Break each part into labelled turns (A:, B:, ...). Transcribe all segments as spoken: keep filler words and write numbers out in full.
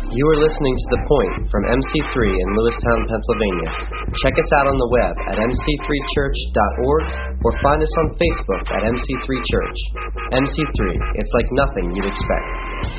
A: You are listening to The Point from M C three in Lewistown, Pennsylvania. Check us out on the web at m c three church dot org or find us on Facebook at M C three Church. M C three, it's like nothing you'd expect.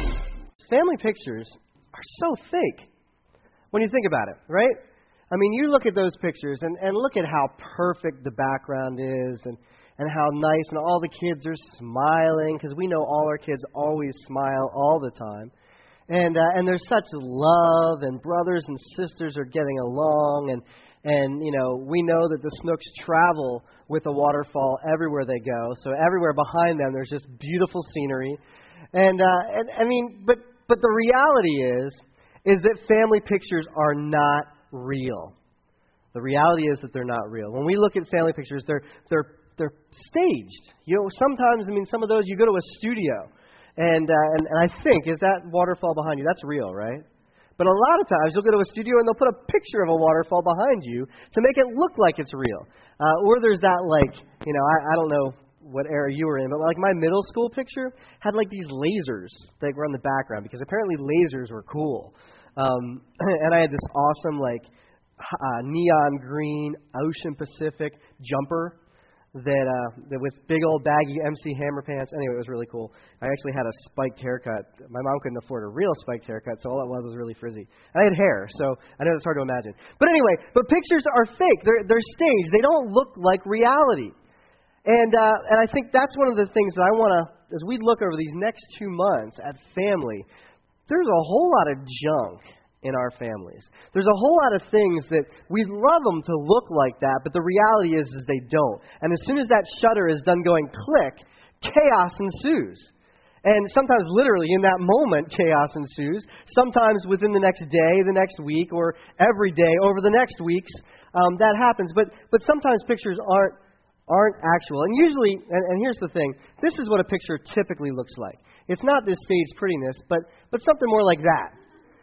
B: Family pictures are so fake when you think about it, right? I mean, you look at those pictures and, and look at how perfect the background is and, and how nice, and all the kids are smiling, because we know all our kids always smile all the time. And uh, and there's such love, and brothers and sisters are getting along, and and you know we know that the Snooks travel with a waterfall everywhere they go. So everywhere behind them, there's just beautiful scenery, and uh, and I mean, but but the reality is is that family pictures are not real. The reality is that they're not real. When we look at family pictures, they're they're they're staged. You know, sometimes I mean, some of those you go to a studio. And, uh, and and I think, is that waterfall behind you? That's real, right? But a lot of times you'll go to a studio and they'll put a picture of a waterfall behind you to make it look like it's real. Uh, or there's that, like, you know, I, I don't know what era you were in, but like my middle school picture had like these lasers that were in the background because apparently lasers were cool. Um, and I had this awesome, like, uh, neon green Ocean Pacific jumper. That, uh, that with big old baggy M C Hammer pants. Anyway, it was really cool. I actually had a spiked haircut. My mom couldn't afford a real spiked haircut, so all it was was really frizzy. And I had hair, so I know it's hard to imagine. But anyway, but pictures are fake. They're they're staged. They don't look like reality. And uh, and I think that's one of the things that I want to, as we look over these next two months at family, there's a whole lot of junk in our families. There's a whole lot of things that we'd love them to look like that, but the reality is, is they don't. And as soon as that shutter is done going click, chaos ensues. And sometimes literally in that moment, chaos ensues. Sometimes within the next day, the next week, or every day over the next weeks, um, that happens. But but sometimes pictures aren't aren't actual. And usually, and, and here's the thing, this is what a picture typically looks like. It's not this staged prettiness, but but something more like that.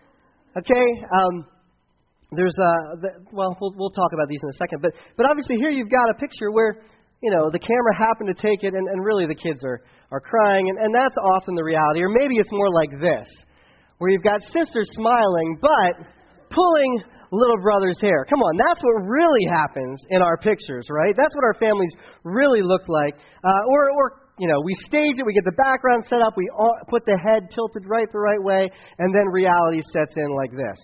B: Okay, um, there's a, the, well, well, we'll talk about these in a second, but but obviously here you've got a picture where, you know, the camera happened to take it, and, and really the kids are, are crying, and, and that's often the reality. Or maybe it's more like this, where you've got sisters smiling, but pulling little brother's hair. Come on, that's what really happens in our pictures, right? That's what our families really look like. Uh, or, or You know, we stage it, we get the background set up, we all put the head tilted right the right way, and then reality sets in like this.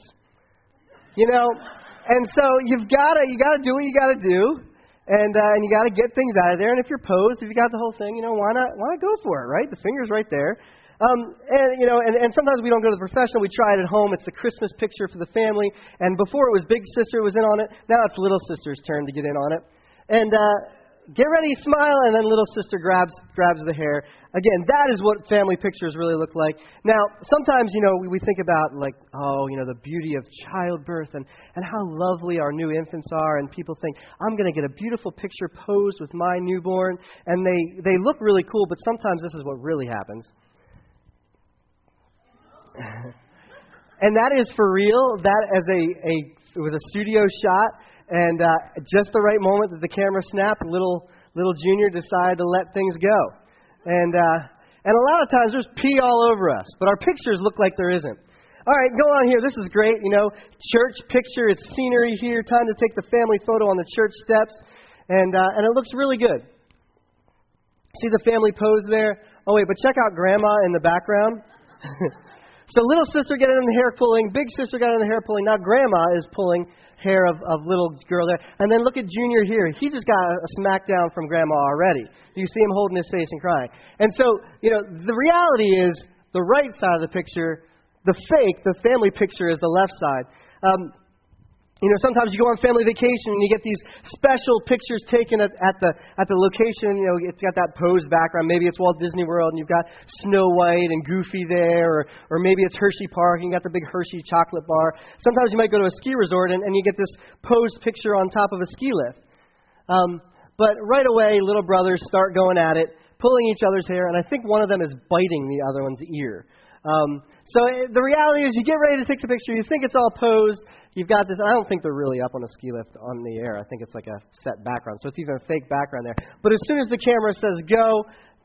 B: You know, and so you've got to you got to do what you got to do, and uh, and you got to get things out of there. And if you're posed, if you got the whole thing, you know, why not why not go for it, right? The finger's right there. Um, and you know, and, and sometimes we don't go to the professional. We try it at home. It's the Christmas picture for the family. And before it was big sister was in on it. Now it's little sister's turn to get in on it. And uh, get ready, smile, and then little sister grabs grabs the hair. Again, that is what family pictures really look like. Now, sometimes, you know, we, we think about, like, oh, you know, the beauty of childbirth and, and how lovely our new infants are, and people think, I'm going to get a beautiful picture posed with my newborn, and they, they look really cool, but sometimes this is what really happens. And that is for real. That as a, a it was a studio shot. And uh, just the right moment that the camera snapped, little little Junior decided to let things go. And uh, and a lot of times there's pee all over us, but our pictures look like there isn't. All right, go on here. This is great. You know, church picture. It's scenery here. Time to take the family photo on the church steps, and uh, and it looks really good. See the family pose there? Oh wait, but check out Grandma in the background. So little sister got in the hair pulling, big sister got in the hair pulling. Now Grandma is pulling hair of, of little girl there. And then look at Junior here. He just got a, a smackdown from Grandma already. You see him holding his face and crying. And so, you know, the reality is the right side of the picture, the fake, the family picture is the left side. Um, You know, sometimes you go on family vacation and you get these special pictures taken at, at the at the location. You know, it's got that posed background. Maybe it's Walt Disney World and you've got Snow White and Goofy there, or or maybe it's Hershey Park and you got the big Hershey chocolate bar. Sometimes you might go to a ski resort and, and you get this posed picture on top of a ski lift. Um, but right away, little brothers start going at it, pulling each other's hair, and I think one of them is biting the other one's ear. Um, so the reality is you get ready to take the picture, you think it's all posed, you've got this, I don't think they're really up on a ski lift on the air, I think it's like a set background, so it's even a fake background there. But as soon as the camera says go,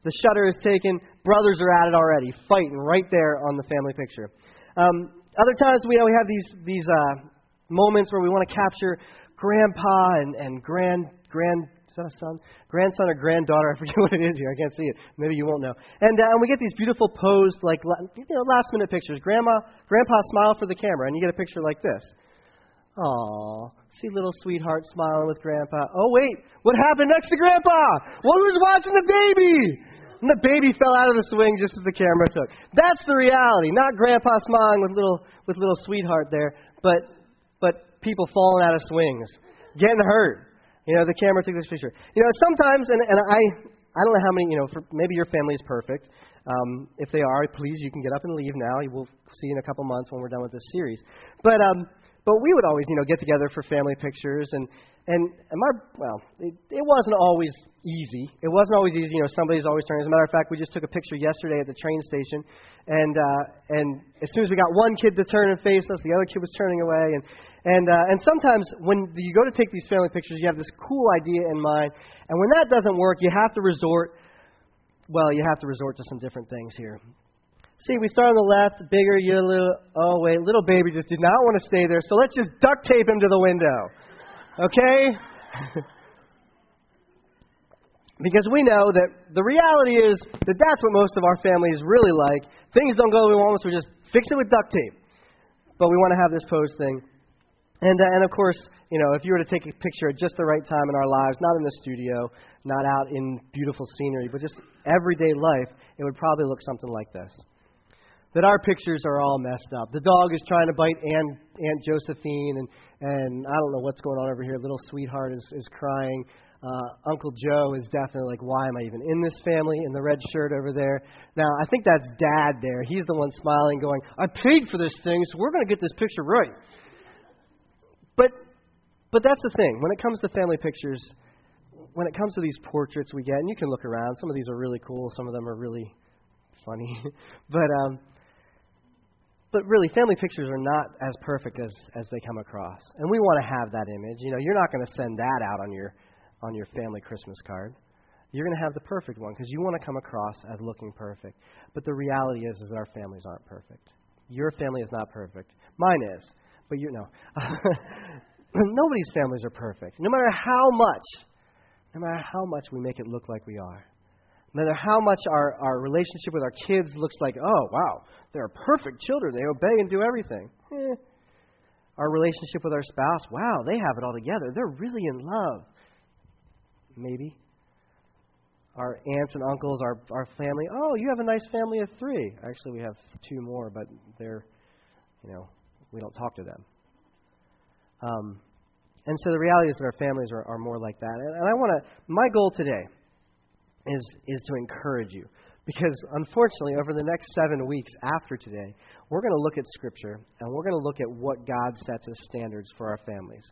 B: The shutter is taken. Brothers are at it already, fighting right there on the family picture. Um, other times we, we have these these uh, moments where we want to capture grandpa and, and grand grand is that a son? grandson or granddaughter. I forget what it is here. I can't see it. Maybe you won't know. And, uh, and we get these beautiful posed, like you know, last minute pictures. Grandma, grandpa smile for the camera, and you get a picture like this. Aw, see little sweetheart smiling with grandpa. Oh wait, what happened next to grandpa? Well, who's watching the baby? And the baby fell out of the swing just as the camera took. That's the reality. Not grandpa smiling with little with little sweetheart there, but but people falling out of swings, getting hurt. You know, the camera took this picture. You know, sometimes, and, and I I don't know how many, you know, for, maybe your family is perfect. Um, if they are, please, you can get up and leave now. We'll see you in a couple months when we're done with this series. But um, but we would always, you know, get together for family pictures, and and, and my well, it, it wasn't always easy. It wasn't always easy. You know, somebody's always turning. As a matter of fact, we just took a picture yesterday at the train station, and uh, and as soon as we got one kid to turn and face us, the other kid was turning away, and and uh, and sometimes when you go to take these family pictures, you have this cool idea in mind, and when that doesn't work, you have to resort. Well, you have to resort to some different things here. See, we start on the left, bigger, you little, oh wait, little baby just did not want to stay there, so let's just duct tape him to the window. Okay? Because we know that the reality is that that's what most of our families really like. Things don't go the way we want, so we just fix it with duct tape. But we want to have this pose thing. And, uh, and of course, you know, if you were to take a picture at just the right time in our lives, not in the studio, not out in beautiful scenery, but just everyday life, it would probably look something like this. That our pictures are all messed up. The dog is trying to bite Aunt, Aunt Josephine, and, and I don't know what's going on over here. Little sweetheart is, is crying. Uh, Uncle Joe is definitely like, why am I even in this family, in the red shirt over there? Now, I think that's Dad there. He's the one smiling, going, I paid for this thing, so we're going to get this picture right. But but that's the thing. When it comes to family pictures, when it comes to these portraits we get, and you can look around. Some of these are really cool. Some of them are really funny. but um, but really, family pictures are not as perfect as, as they come across. And we want to have that image. You know, you're not going to send that out on your on your family Christmas card. You're going to have the perfect one because you want to come across as looking perfect. But the reality is, is that our families aren't perfect. Your family is not perfect. Mine is. But you know, nobody's families are perfect. No matter how much, no matter how much we make it look like we are. No matter how much our, our relationship with our kids looks like, oh, wow, they're perfect children. They obey and do everything. Eh. Our relationship with our spouse, wow, they have it all together. They're really in love. Maybe. Our aunts and uncles, our, our family, oh, you have a nice family of three. Actually, we have two more, but they're, you know, we don't talk to them. Um, and so the reality is that our families are, are more like that. And, and I want to, my goal today is is to encourage you. Because unfortunately, over the next seven weeks after today, we're going to look at Scripture and we're going to look at what God sets as standards for our families.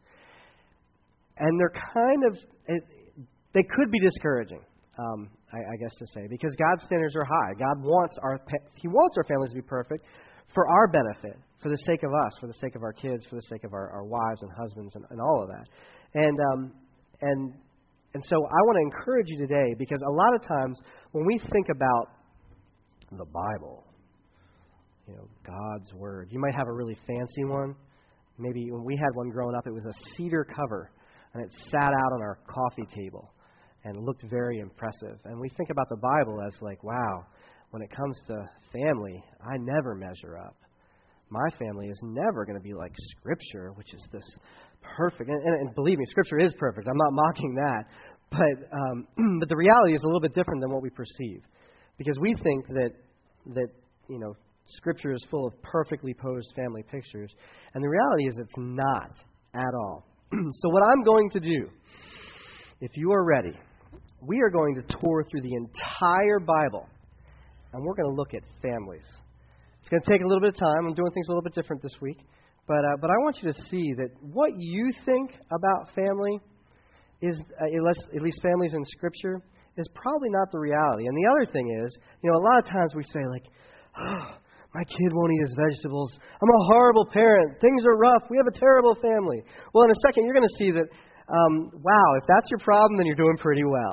B: And they're kind of, it, they could be discouraging, um, I, I guess to say, because God's standards are high. God wants our, He wants our families to be perfect for our benefit, for the sake of us, for the sake of our kids, for the sake of our, our wives and husbands and, and all of that. And um, and and so I want to encourage you today, because a lot of times when we think about the Bible, you know, God's Word, you might have a really fancy one. Maybe when we had one growing up, it was a cedar cover, and it sat out on our coffee table and looked very impressive. And we think about the Bible as like, wow, when it comes to family, I never measure up. My family is never going to be like Scripture, which is this perfect. And, and, and believe me, Scripture is perfect. I'm not mocking that. But um, but the reality is a little bit different than what we perceive, because we think that that you know Scripture is full of perfectly posed family pictures, and the reality is it's not at all. So what I'm going to do, if you are ready, we are going to tour through the entire Bible, and we're going to look at families. It's going to take a little bit of time. I'm doing things a little bit different this week. But uh, but I want you to see that what you think about family is, uh, at, least, at least families in Scripture, is probably not the reality. And the other thing is, you know, a lot of times we say, like, oh, my kid won't eat his vegetables. I'm a horrible parent. Things are rough. We have a terrible family. Well, in a second, you're going to see that, um, wow, if that's your problem, then you're doing pretty well.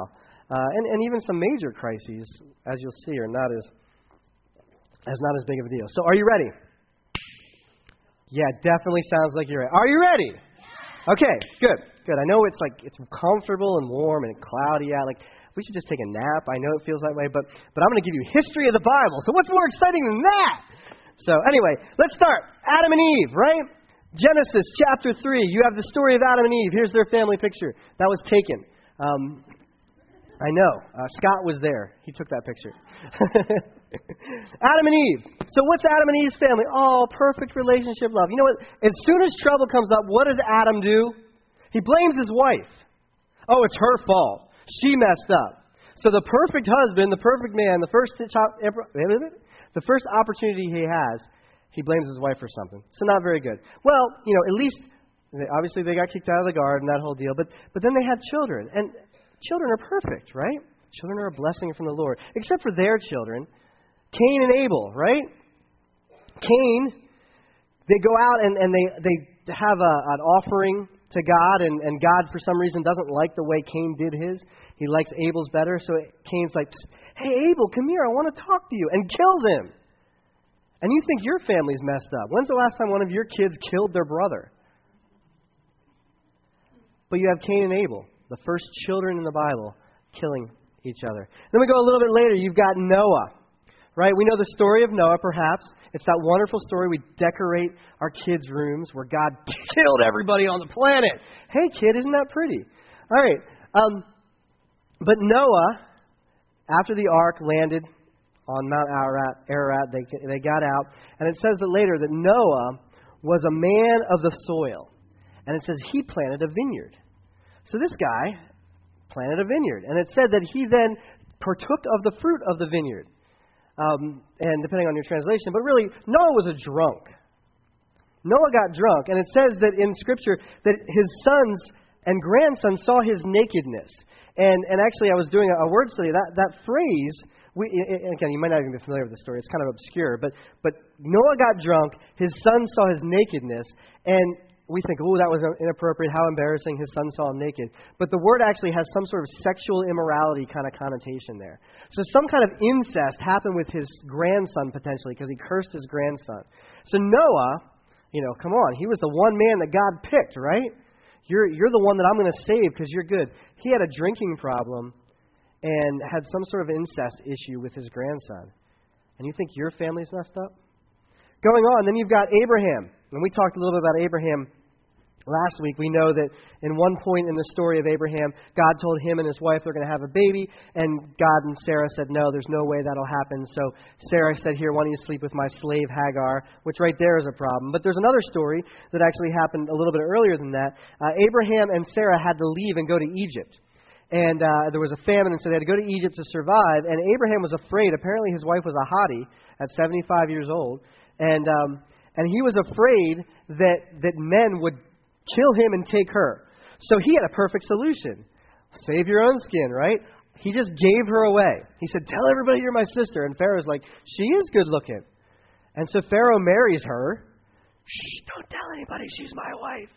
B: Uh, and, and even some major crises, as you'll see, are not as, as not as big of a deal. So are you ready? Yeah, definitely sounds like you're ready. Are you ready? Okay, good, good. I know it's like it's comfortable and warm and cloudy out. Like we should just take a nap. I know it feels that way, but but I'm going to give you history of the Bible. So what's more exciting than that? So anyway, let's start. Adam and Eve, right? Genesis chapter three. You have the story of Adam and Eve. Here's their family picture. That was taken. Um, I know. Uh, Scott was there. He took that picture. Adam and Eve. So what's Adam and Eve's family? Oh, perfect relationship, love. You know what? As soon as trouble comes up, what does Adam do? He blames his wife. Oh, it's her fault. She messed up. So the perfect husband, the perfect man, the first the first opportunity he has, he blames his wife for something. So not very good. Well, you know, at least, obviously they got kicked out of the garden, that whole deal. But but then they had children. And children are perfect, right? Children are a blessing from the Lord. Except for their children, Cain and Abel, right? Cain, they go out and, and they, they have a, an offering to God, and, and God, for some reason, doesn't like the way Cain did his. He likes Abel's better, so Cain's like, hey, Abel, come here, I want to talk to you, and kills him. And you think your family's messed up. When's the last time one of your kids killed their brother? But you have Cain and Abel, the first children in the Bible, killing each other. Then we go a little bit later, you've got Noah. Right? We know the story of Noah, perhaps. It's that wonderful story. We decorate our kids' rooms where God killed everybody on the planet. Hey, kid, isn't that pretty? All right. Um, but Noah, after the ark landed on Mount Ararat, Ararat they, they got out. And it says that later that Noah was a man of the soil. And it says he planted a vineyard. So this guy planted a vineyard. And it said that he then partook of the fruit of the vineyard. Um, and depending on your translation, but really, Noah was a drunk. Noah got drunk, and it says that in Scripture that his sons and grandsons saw his nakedness. And and actually, I was doing a, a word study. That that phrase, we, again, you might not even be familiar with the story. It's kind of obscure, but but Noah got drunk. His sons saw his nakedness, and we think, oh, that was inappropriate. How embarrassing! His son saw him naked. But the word actually has some sort of sexual immorality kind of connotation there. So some kind of incest happened with his grandson potentially because he cursed his grandson. So Noah, you know, come on, he was the one man that God picked, right? You're you're the one that I'm going to save because you're good. He had a drinking problem and had some sort of incest issue with his grandson. And you think your family's messed up? Going on, then you've got Abraham. And we talked a little bit about Abraham last week. We know that in one point in the story of Abraham, God told him and his wife they're going to have a baby, and God and Sarah said, no, there's no way that'll happen. So Sarah said, here, why don't you sleep with my slave Hagar, which right there is a problem. But there's another story that actually happened a little bit earlier than that. Uh, Abraham and Sarah had to leave and go to Egypt. And uh, there was a famine, and so they had to go to Egypt to survive. And Abraham was afraid. Apparently his wife was a hottie at seventy-five years old. And um, and he was afraid that that men would kill him and take her. So he had a perfect solution. Save your own skin, right? He just gave her away. He said, tell everybody you're my sister. And Pharaoh's like, she is good looking. And so Pharaoh marries her. Shh, don't tell anybody she's my wife.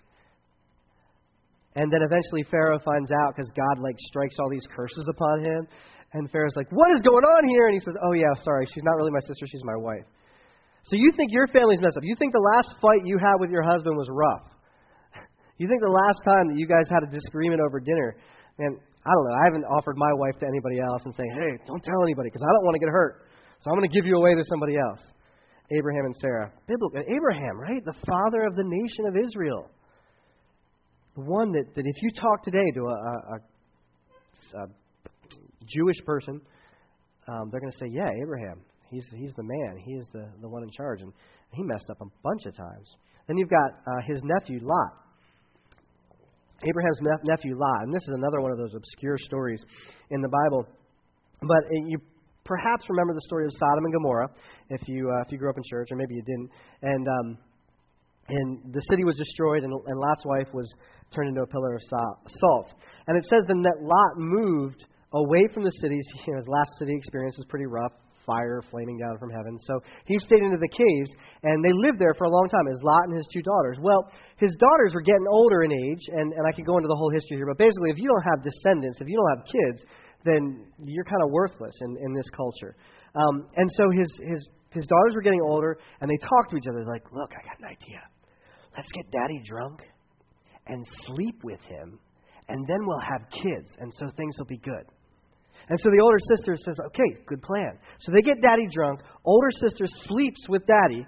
B: And then eventually Pharaoh finds out because God like strikes all these curses upon him. And Pharaoh's like, what is going on here? And he says, oh yeah, sorry, she's not really my sister, she's my wife. So you think your family's messed up. You think the last fight you had with your husband was rough. You think the last time that you guys had a disagreement over dinner, and I don't know, I haven't offered my wife to anybody else and saying, hey, don't tell anybody because I don't want to get hurt. So I'm going to give you away to somebody else. Abraham and Sarah. Biblical. Abraham, right? The father of the nation of Israel. The one that, that if you talk today to a, a, a Jewish person, um, they're going to say, yeah, Abraham, he's he's the man. He is the, the one in charge. And he messed up a bunch of times. Then you've got uh, his nephew, Lot. Abraham's nephew Lot, and this is another one of those obscure stories in the Bible. But you perhaps remember the story of Sodom and Gomorrah, if you uh, if you grew up in church, or maybe you didn't. And um, and the city was destroyed, and, and Lot's wife was turned into a pillar of salt. And it says then that Lot moved away from the cities. You know, his last city experience was pretty rough. Fire flaming down from heaven. So he stayed into the caves, and they lived there for a long time, as Lot and his two daughters. Well, his daughters were getting older in age, and, and I could go into the whole history here, but basically, if you don't have descendants, if you don't have kids, then you're kind of worthless in, in this culture. Um, and so his, his, his daughters were getting older, and they talked to each other like, look, I got an idea. Let's get Daddy drunk and sleep with him, and then we'll have kids, and so things will be good. And so the older sister says, okay, good plan. So they get Daddy drunk. Older sister sleeps with Daddy,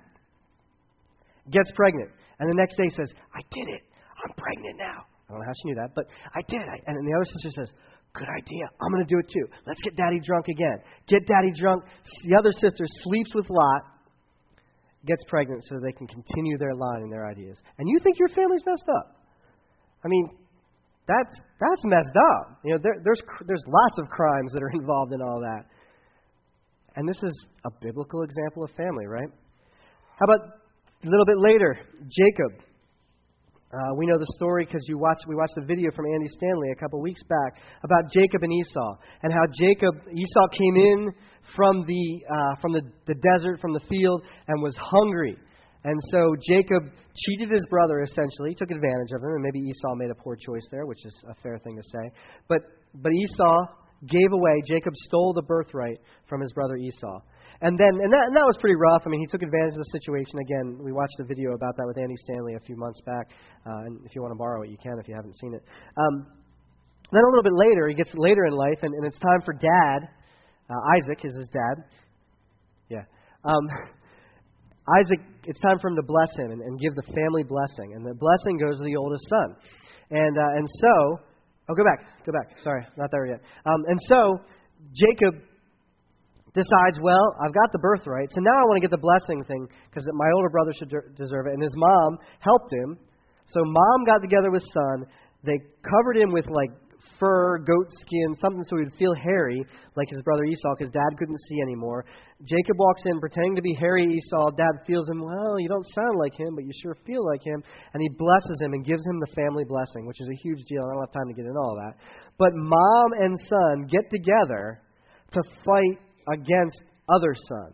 B: gets pregnant, and the next day says, I did it. I'm pregnant now. I don't know how she knew that, but I did. I, and the other sister says, good idea. I'm going to do it too. Let's get Daddy drunk again. Get Daddy drunk. The other sister sleeps with Lot, gets pregnant so they can continue their line and their ideas. And you think your family's messed up. I mean, that's that's messed up. You know, there, there's there's lots of crimes that are involved in all that. And this is a biblical example of family, right? How about a little bit later, Jacob. Uh, we know the story because you watched. We watched a video from Andy Stanley a couple weeks back about Jacob and Esau, and how Jacob Esau came in from the uh, from the, the desert, from the field, and was hungry. And so Jacob cheated his brother, essentially, took advantage of him, and maybe Esau made a poor choice there, which is a fair thing to say. But but Esau gave away. Jacob stole the birthright from his brother Esau. And then, and that, and that was pretty rough. I mean, he took advantage of the situation. Again, we watched a video about that with Andy Stanley a few months back. Uh, and if you want to borrow it, you can if you haven't seen it. Um, then a little bit later, he gets later in life, and, and it's time for Dad. Uh, Isaac is his dad. Yeah. Um, Isaac, it's time for him to bless him and, and give the family blessing. And the blessing goes to the oldest son. And uh, and so, oh, go back, go back. Sorry, not there yet. Um, and so, Jacob decides, well, I've got the birthright, so now I want to get the blessing thing because my older brother should de- deserve it. And his mom helped him. So mom got together with son. They covered him with like fur, goat skin, something so he would feel hairy like his brother Esau because Dad couldn't see anymore. Jacob walks in pretending to be hairy Esau. Dad feels him, well, you don't sound like him, but you sure feel like him. And he blesses him and gives him the family blessing, which is a huge deal. I don't have time to get into all that. But mom and son get together to fight against other son.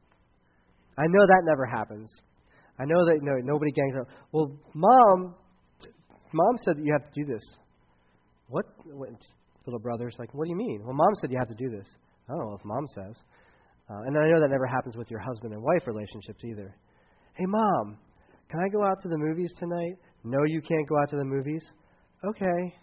B: I know that never happens. I know that no nobody gangs up. Well, mom, mom said that you have to do this. What? what? Little brother's like, what do you mean? Well, mom said you have to do this. I don't know if mom says. Uh, and I know that never happens with your husband and wife relationships either. Hey, mom, can I go out to the movies tonight? No, you can't go out to the movies. Okay.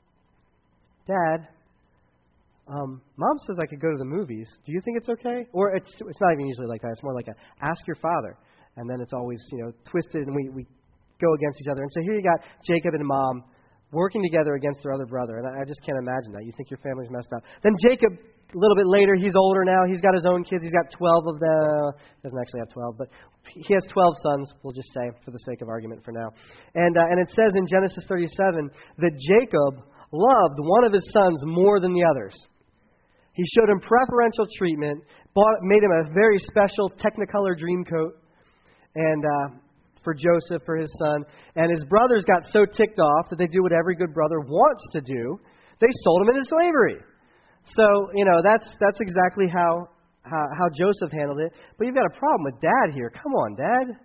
B: Dad, Um, Mom says I could go to the movies. Do you think it's okay? Or it's it's not even usually like that. It's more like a ask your father. And then it's always, you know, twisted and we, we go against each other. And so here you got Jacob and Mom working together against their other brother. And I, I just can't imagine that. You think your family's messed up. Then Jacob, a little bit later, he's older now. He's got his own kids. He's got twelve of them. He doesn't actually have twelve, but he has twelve sons, we'll just say, for the sake of argument for now. And uh, and it says in Genesis thirty-seven that Jacob loved one of his sons more than the others. He showed him preferential treatment, bought, made him a very special Technicolor dream coat and uh, for Joseph, for his son. And his brothers got so ticked off that they do what every good brother wants to do. They sold him into slavery. So, you know, that's that's exactly how, how, how Joseph handled it. But you've got a problem with Dad here. Come on, Dad.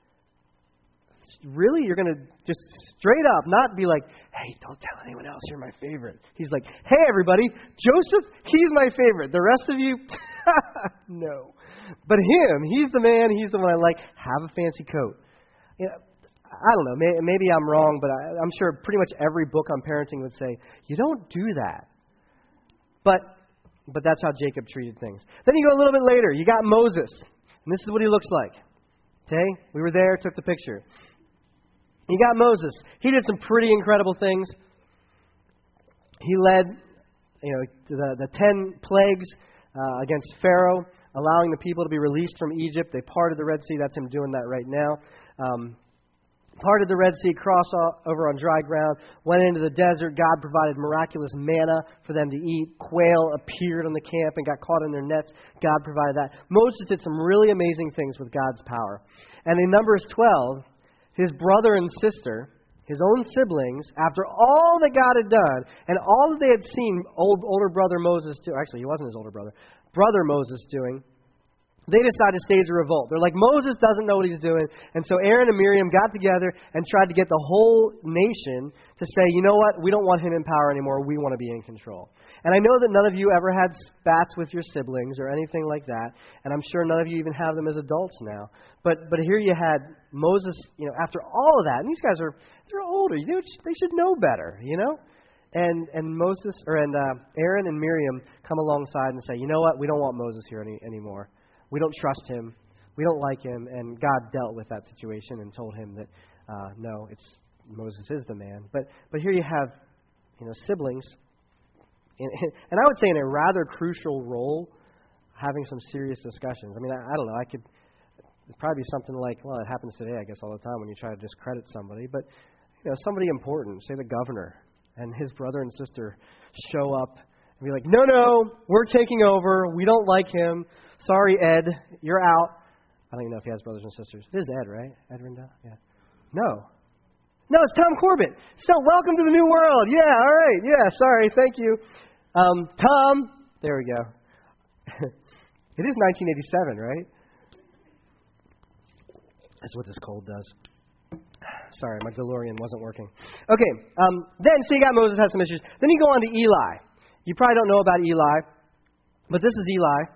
B: Really? You're going to just straight up not be like, hey, don't tell anyone else you're my favorite. He's like, hey, everybody, Joseph, he's my favorite. The rest of you, no. But him, he's the man, he's the one I like. Have a fancy coat. You know, I don't know. May, maybe I'm wrong, but I, I'm sure pretty much every book on parenting would say, you don't do that. But but that's how Jacob treated things. Then you go a little bit later. You got Moses. And this is what he looks like. Okay? We were there, took the picture. You got Moses. He did some pretty incredible things. He led, you know, the, the ten plagues uh, against Pharaoh, allowing the people to be released from Egypt. They parted the Red Sea. That's him doing that right now. Um, parted the Red Sea, crossed over on dry ground, went into the desert. God provided miraculous manna for them to eat. Quail appeared on the camp and got caught in their nets. God provided that. Moses did some really amazing things with God's power. And in Numbers twelve, his brother and sister, his own siblings, after all that God had done and all that they had seen old older brother Moses do, actually he wasn't his older brother, brother Moses doing, they decide to stage a revolt. They're like, Moses doesn't know what he's doing. And so Aaron and Miriam got together and tried to get the whole nation to say, you know what, we don't want him in power anymore. We want to be in control. And I know that none of you ever had spats with your siblings or anything like that. And I'm sure none of you even have them as adults now. But but here you had Moses, you know, after all of that. And these guys are, they're older. You know, they should know better, you know. And and Moses, or and uh, Aaron and Miriam come alongside and say, you know what, we don't want Moses here any, anymore. We don't trust him. We don't like him. And God dealt with that situation and told him that, uh, no, it's Moses is the man. But but here you have, you know, siblings, in, and I would say in a rather crucial role, having some serious discussions. I mean, I, I don't know. I could it'd probably be something like, well, it happens today, I guess, all the time when you try to discredit somebody. But you know, somebody important, say the governor, and his brother and sister show up and be like, no, no, we're taking over. We don't like him. Sorry, Ed, you're out. I don't even know if he has brothers and sisters. It is Ed, right? Ed Rendell? Yeah. No. No, it's Tom Corbett. So, welcome to the new world. Yeah, all right. Yeah, sorry. Thank you. Um, Tom. There we go. It is nineteen eighty-seven, right? That's what this cold does. Sorry, my DeLorean wasn't working. Okay, um, then, so you got Moses has some issues. Then you go on to Eli. You probably don't know about Eli, but this is Eli.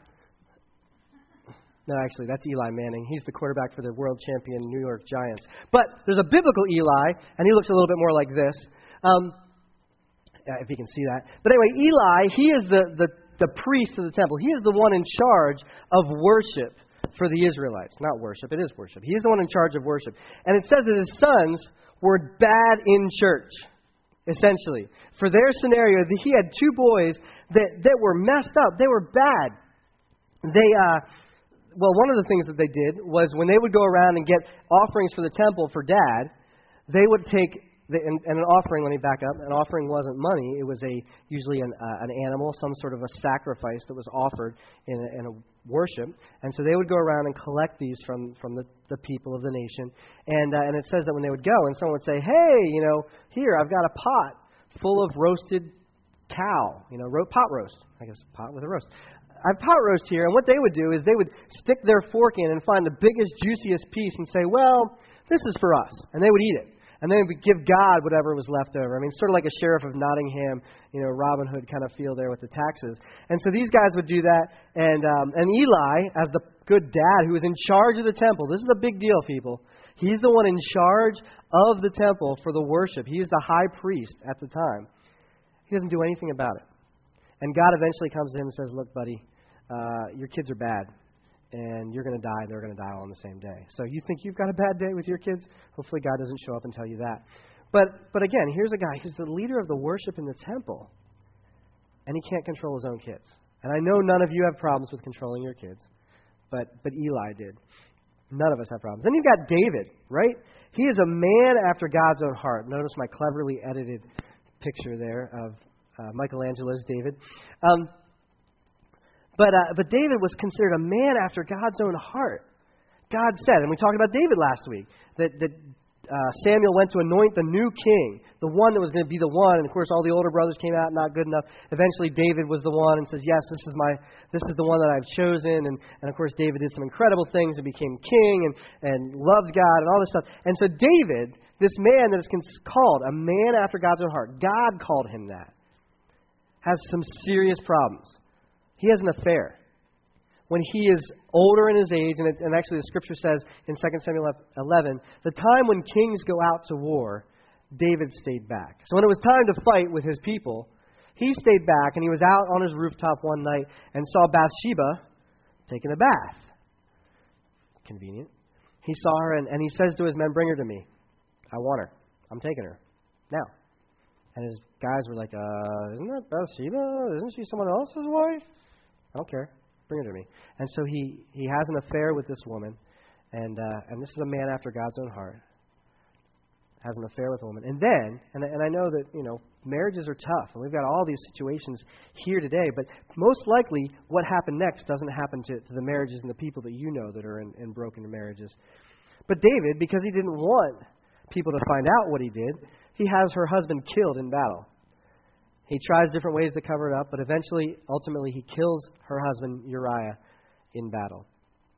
B: No, actually, that's Eli Manning. He's the quarterback for the world champion New York Giants. But there's a biblical Eli, and he looks a little bit more like this, um, if you can see that. But anyway, Eli, he is the, the, the priest of the temple. He is the one in charge of worship for the Israelites. Not worship, it is worship. He is the one in charge of worship. And it says that his sons were bad in church, essentially. For their scenario, he had two boys that, that were messed up. They were bad. They... uh. Well, one of the things that they did was when they would go around and get offerings for the temple for Dad, they would take, the, and, and an offering, let me back up, an offering wasn't money. It was a usually an, uh, an animal, some sort of a sacrifice that was offered in a, in a worship. And so they would go around and collect these from, from the, the people of the nation. And, uh, and it says that when they would go, and someone would say, hey, you know, here, I've got a pot full of roasted cow, you know, ro- pot roast. I guess pot with a roast. I have pot roast here, and what they would do is they would stick their fork in and find the biggest, juiciest piece and say, well, this is for us. And they would eat it. And then they would give God whatever was left over. I mean, sort of like a sheriff of Nottingham, you know, Robin Hood kind of feel there with the taxes. And so these guys would do that. And, um, and Eli, as the good dad who was in charge of the temple, this is a big deal, people. He's the one in charge of the temple for the worship. He is the high priest at the time. He doesn't do anything about it. And God eventually comes to him and says, look, buddy, uh, your kids are bad, and you're going to die, and they're going to die all on the same day. So you think you've got a bad day with your kids? Hopefully God doesn't show up and tell you that. But but again, here's a guy who's the leader of the worship in the temple, and he can't control his own kids. And I know none of you have problems with controlling your kids, but but Eli did. None of us have problems. Then you've got David, right? He is a man after God's own heart. Notice my cleverly edited picture there of Uh, Michelangelo's David. Um, but uh, but David was considered a man after God's own heart. God said, and we talked about David last week, that, that uh, Samuel went to anoint the new king, the one that was going to be the one. And of course, all the older brothers came out not good enough. Eventually, David was the one and says, yes, this is my this is the one that I've chosen. And, and of course, David did some incredible things and became king and, and loved God and all this stuff. And so David, this man that is called a man after God's own heart, God called him that, has some serious problems. He has an affair. When he is older in his age, and, it, and actually the scripture says in Second Samuel eleven, the time when kings go out to war, David stayed back. So when it was time to fight with his people, he stayed back, and he was out on his rooftop one night and saw Bathsheba taking a bath. Convenient. He saw her, and, and he says to his men, bring her to me. I want her. I'm taking her. Now. And his guys were like, uh, isn't that Bathsheba? Isn't she someone else's wife? I don't care. Bring her to me. And so he, he has an affair with this woman. And uh, and this is a man after God's own heart. Has an affair with a woman. And then, and, and I know that, you know, marriages are tough. And we've got all these situations here today. But most likely what happened next doesn't happen to, to the marriages and the people that you know that are in, in broken marriages. But David, because he didn't want people to find out what he did, he has her husband killed in battle. He tries different ways to cover it up, but eventually, ultimately, he kills her husband, Uriah, in battle.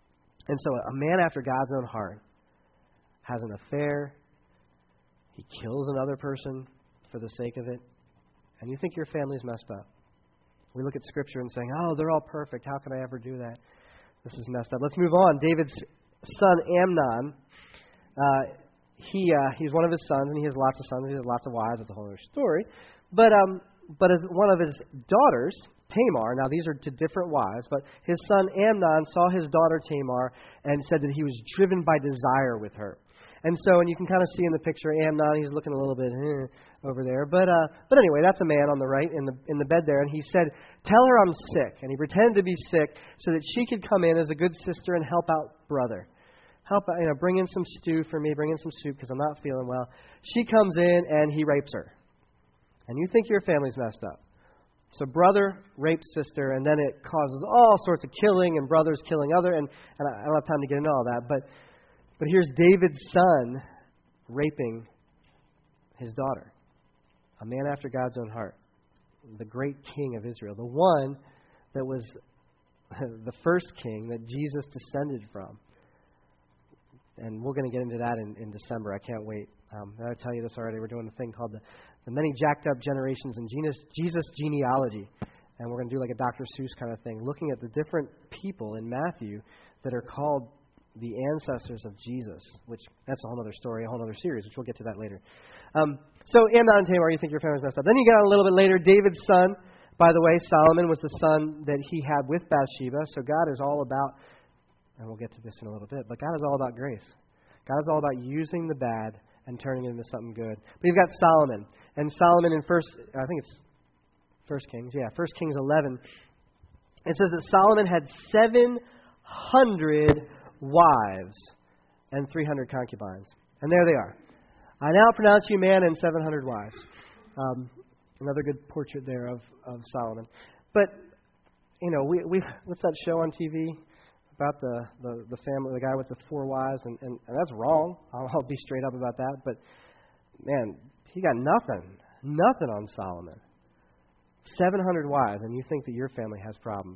B: And so a man after God's own heart has an affair. He kills another person for the sake of it. And you think your family's messed up. We look at Scripture and saying, oh, they're all perfect. How could I ever do that? This is messed up. Let's move on. David's son Amnon, uh, he uh, he's one of his sons, and he has lots of sons. He has lots of wives. It's a whole other story. But um, but as one of his daughters, Tamar, now these are to different wives, but his son Amnon saw his daughter Tamar and said that he was driven by desire with her. And so, and you can kind of see in the picture Amnon, he's looking a little bit eh, over there. But uh, but anyway, that's a man on the right in the in the bed there. And he said, tell her I'm sick. And he pretended to be sick so that she could come in as a good sister and help out brother. Help out, you know, bring in some stew for me, bring in some soup because I'm not feeling well. She comes in and he rapes her. And you think your family's messed up. So brother rapes sister, and then it causes all sorts of killing, and brothers killing other. And, and I don't have time to get into all that, but But here's David's son raping his daughter, a man after God's own heart, the great king of Israel, the one that was the first king that Jesus descended from. And we're going to get into that in, in December. I can't wait. Um, I'll tell you this already. We're doing a thing called the, the Many Jacked Up Generations in Jesus, Jesus Genealogy. And we're going to do like a Doctor Seuss kind of thing, looking at the different people in Matthew that are called the ancestors of Jesus, which that's a whole other story, a whole other series, which we'll get to that later. Um, so Amnon and Tamar, you think your family's messed up. Then you got a little bit later, David's son, by the way, Solomon was the son that he had with Bathsheba. So God is all about, and we'll get to this in a little bit, but God is all about grace. God is all about using the bad and turning it into something good. But you've got Solomon. And Solomon in first, I think it's First Kings, yeah, First Kings eleven. It says that Solomon had seven hundred wives and three hundred concubines. And there they are. I now pronounce you man and seven hundred wives. Um, another good portrait there of, of Solomon. But, you know, we we what's that show on T V about the, the, the family, the guy with the four wives? And, and, and that's wrong. I'll, I'll be straight up about that. But, man, he got nothing. Nothing on Solomon. seven hundred wives, and you think that your family has problems.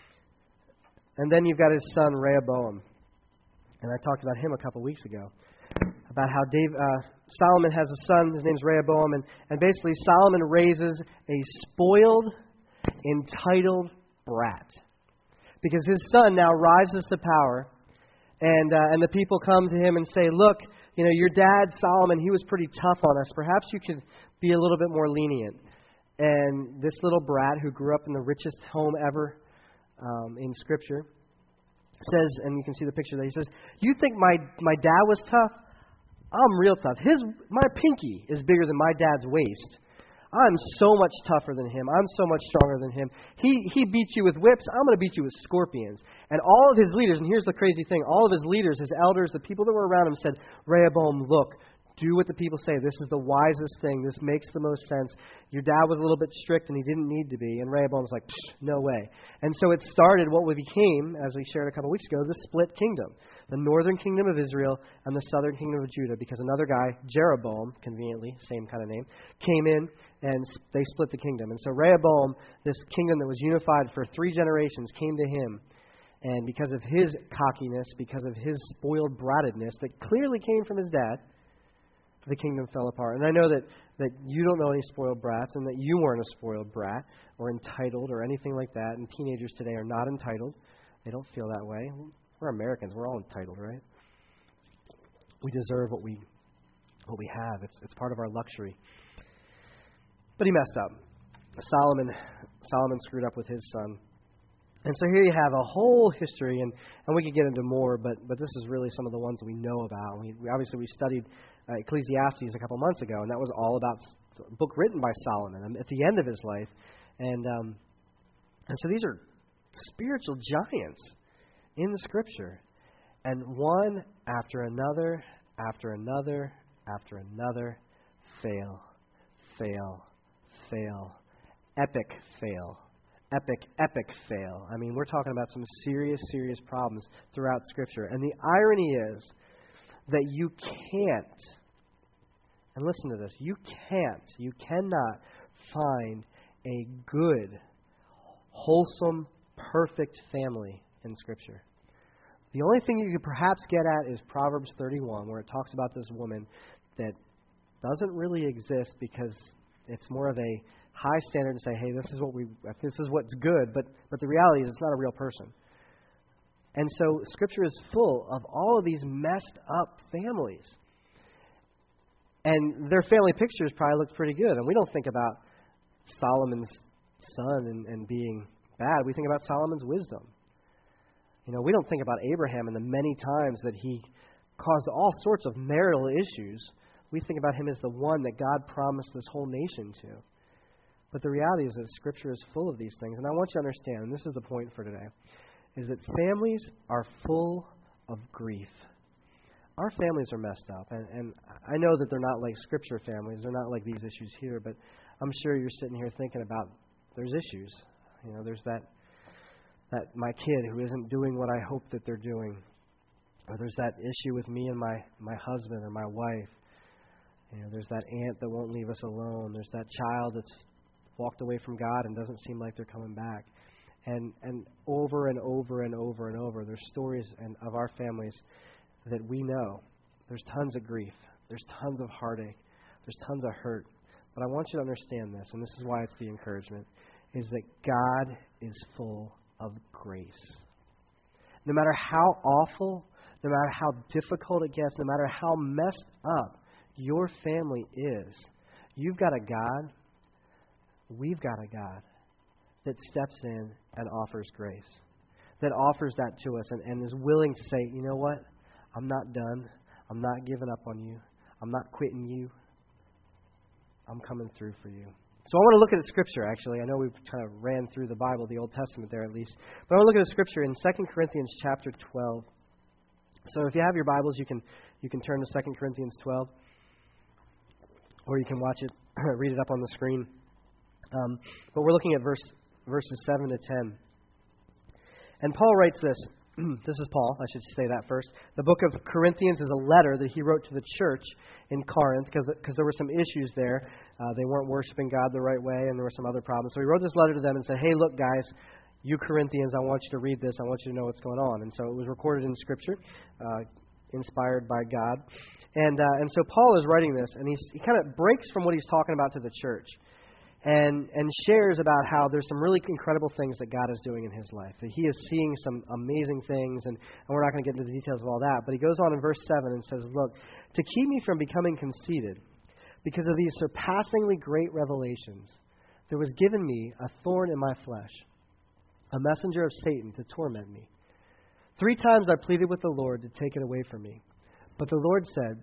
B: And then you've got his son, Rehoboam. And I talked about him a couple weeks ago, about how Dave, uh, Solomon has a son, his name's Rehoboam, and, and basically Solomon raises a spoiled, entitled brat. Because his son now rises to power, and uh, and the people come to him and say, look, you know, your dad, Solomon, he was pretty tough on us. Perhaps you could be a little bit more lenient. And this little brat who grew up in the richest home ever um, in Scripture says, and you can see the picture there, he says, you think my, my dad was tough? I'm real tough. His My pinky is bigger than my dad's waist. I'm so much tougher than him. I'm so much stronger than him. He he beats you with whips. I'm going to beat you with scorpions. And all of his leaders, and here's the crazy thing, all of his leaders, his elders, the people that were around him said, Rehoboam, look, do what the people say. This is the wisest thing. This makes the most sense. Your dad was a little bit strict and he didn't need to be. And Rehoboam was like, no way. And so it started what we became, as we shared a couple weeks ago, the split kingdom. The northern kingdom of Israel and the southern kingdom of Judah, because another guy, Jeroboam, conveniently, same kind of name, came in and they split the kingdom. And so Rehoboam, this kingdom that was unified for three generations, came to him. And because of his cockiness, because of his spoiled brattedness that clearly came from his dad, the kingdom fell apart. And I know that, that you don't know any spoiled brats and that you weren't a spoiled brat or entitled or anything like that. And teenagers today are not entitled. They don't feel that way. We're Americans. We're all entitled, right? We deserve what we what we have. It's it's part of our luxury. But he messed up. Solomon Solomon screwed up with his son. And so here you have a whole history, and, and we could get into more, but but this is really some of the ones that we know about. We, we obviously we studied uh, Ecclesiastes a couple months ago, and that was all about a book written by Solomon at the end of his life. And um, and so these are spiritual giants in the Scripture, and one after another, after another, after another, fail, fail, fail, epic fail. Epic, epic fail. I mean, we're talking about some serious, serious problems throughout Scripture. And the irony is that you can't, and listen to this, you can't, you cannot find a good, wholesome, perfect family in Scripture. The only thing you could perhaps get at is Proverbs thirty-one, where it talks about this woman that doesn't really exist because it's more of a high standard to say, hey, this is what we, this is what's good, but but the reality is it's not a real person. And so Scripture is full of all of these messed up families. And their family pictures probably look pretty good. And we don't think about Solomon's son and, and being bad. We think about Solomon's wisdom. You know, we don't think about Abraham and the many times that he caused all sorts of marital issues. We think about him as the one that God promised this whole nation to. But the reality is that Scripture is full of these things. And I want you to understand, and this is the point for today, is that families are full of grief. Our families are messed up. And, and I know that they're not like Scripture families. They're not like these issues here. But I'm sure you're sitting here thinking about there's issues. You know, there's that that my kid who isn't doing what I hope that they're doing. Or there's that issue with me and my, my husband or my wife. You know, there's that aunt that won't leave us alone. There's that child that's walked away from God and doesn't seem like they're coming back. And and over and over and over and over, there's stories and of our families that we know. There's tons of grief. There's tons of heartache. There's tons of hurt. But I want you to understand this, and this is why it's the encouragement, is that God is full of grace. No matter how awful, no matter how difficult it gets, no matter how messed up your family is, you've got a God, we've got a God that steps in and offers grace, that offers that to us and, and is willing to say, you know what, I'm not done. I'm not giving up on you. I'm not quitting you. I'm coming through for you. So I want to look at the Scripture, actually. I know we've kind of ran through the Bible, the Old Testament there at least. But I want to look at the Scripture in Second Corinthians chapter twelve. So if you have your Bibles, you can you can turn to Second Corinthians twelve. Or you can watch it, read it up on the screen. Um, but we're looking at verse verses seven to ten. And Paul writes this. This is Paul. I should say that first. The book of Corinthians is a letter that he wrote to the church in Corinth because there were some issues there. Uh, they weren't worshiping God the right way, and there were some other problems. So he wrote this letter to them and said, hey, look, guys, you Corinthians, I want you to read this. I want you to know what's going on. And so it was recorded in Scripture, uh, inspired by God. And uh, and so Paul is writing this, and he's, he kind of breaks from what he's talking about to the church. And and shares about how there's some really incredible things that God is doing in his life. That he is seeing some amazing things, and, and we're not going to get into the details of all that. But he goes on in verse seven and says, look, to keep me from becoming conceited, because of these surpassingly great revelations, there was given me a thorn in my flesh, a messenger of Satan to torment me. Three times I pleaded with the Lord to take it away from me. But the Lord said,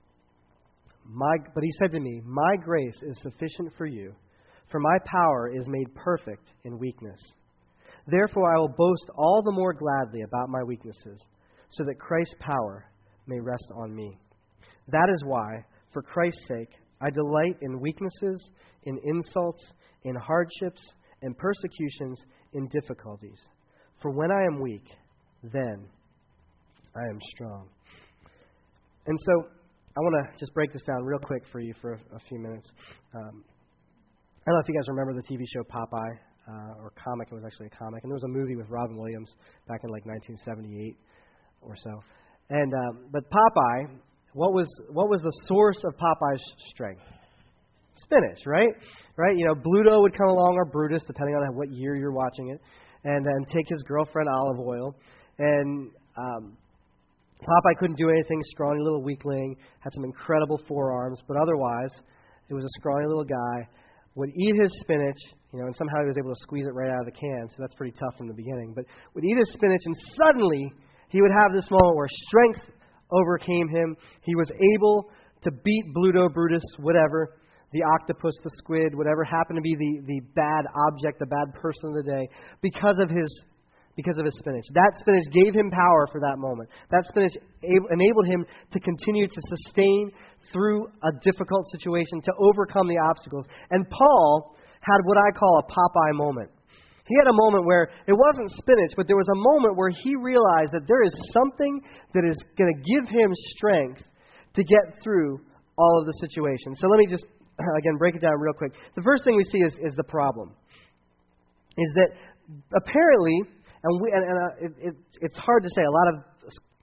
B: my, but he said to me, my grace is sufficient for you, for my power is made perfect in weakness. Therefore I will boast all the more gladly about my weaknesses, so that Christ's power may rest on me. That is why, for Christ's sake, I delight in weaknesses, in insults, in hardships, in persecutions, in difficulties. For when I am weak, then I am strong. And so I want to just break this down real quick for you for a, a few minutes. Um, I don't know if you guys remember the T V show Popeye, uh, or comic. It was actually a comic. And there was a movie with Robin Williams back in like nineteen seventy-eight or so. And um, but Popeye, what was what was the source of Popeye's strength? Spinach, right? Right? You know, Bluto would come along, or Brutus, depending on what year you're watching it, and then take his girlfriend Olive Oyl. And um, Popeye couldn't do anything, scrawny little weakling, had some incredible forearms, but otherwise, it was a scrawny little guy. Would eat his spinach, you know, and somehow he was able to squeeze it right out of the can, so that's pretty tough from the beginning. But would eat his spinach, and suddenly he would have this moment where strength overcame him. He was able to beat Bluto, Brutus, whatever, the octopus, the squid, whatever happened to be the, the bad object, the bad person of the day, because of his because of his spinach. That spinach gave him power for that moment. That spinach enabled him to continue to sustain through a difficult situation, to overcome the obstacles. And Paul had what I call a Popeye moment. He had a moment where it wasn't spinach, but there was a moment where he realized that there is something that is going to give him strength to get through all of the situations. So let me just, again, break it down real quick. The first thing we see is, is the problem. Is that apparently, and, we, and, and uh, it, it, it's hard to say, a lot of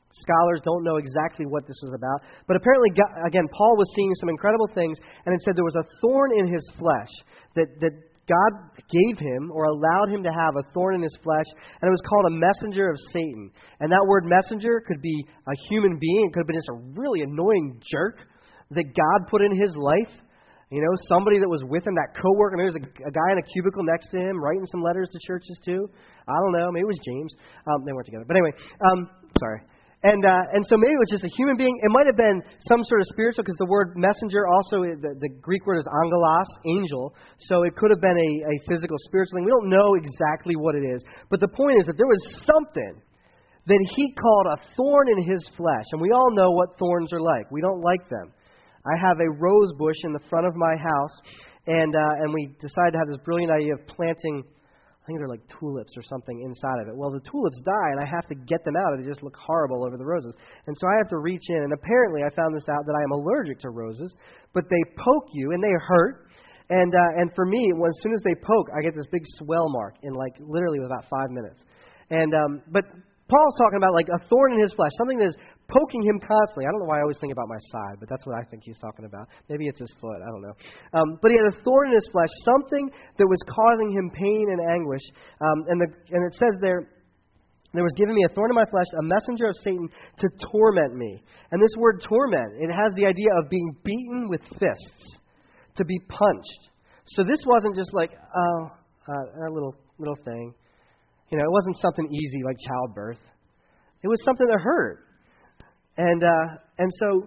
B: Scholars don't know exactly what this was about. But apparently, God, again, Paul was seeing some incredible things, and it said there was a thorn in his flesh that, that God gave him or allowed him to have a thorn in his flesh, and it was called a messenger of Satan. And that word messenger could be a human being. It could have been just a really annoying jerk that God put in his life. You know, somebody that was with him, that coworker. Maybe there was a, a guy in a cubicle next to him writing some letters to churches too. I don't know. Maybe it was James. Um, they weren't together. But anyway, um, sorry. And uh, and so maybe it was just a human being. It might have been some sort of spiritual, because the word messenger also, the, the Greek word is angelos, angel. So it could have been a, a physical, spiritual thing. We don't know exactly what it is. But the point is that there was something that he called a thorn in his flesh. And we all know what thorns are like. We don't like them. I have a rose bush in the front of my house, and uh, and we decided to have this brilliant idea of planting, I think they're like tulips or something inside of it. Well, the tulips die, and I have to get them out. They just look horrible over the roses. And so I have to reach in, and apparently I found this out that I am allergic to roses, but they poke you, and they hurt. And uh, and for me, when, as soon as they poke, I get this big swell mark in like literally about five minutes. And um, but Paul's talking about like a thorn in his flesh, something that is poking him constantly. I don't know why I always think about my side, but that's what I think he's talking about. Maybe it's his foot. I don't know. Um, but he had a thorn in his flesh, something that was causing him pain and anguish. Um, and, the, and it says there, there was given me a thorn in my flesh, a messenger of Satan to torment me. And this word torment, it has the idea of being beaten with fists, to be punched. So this wasn't just like, oh, uh, a little little thing. You know, it wasn't something easy like childbirth. It was something that hurt. And uh, and so,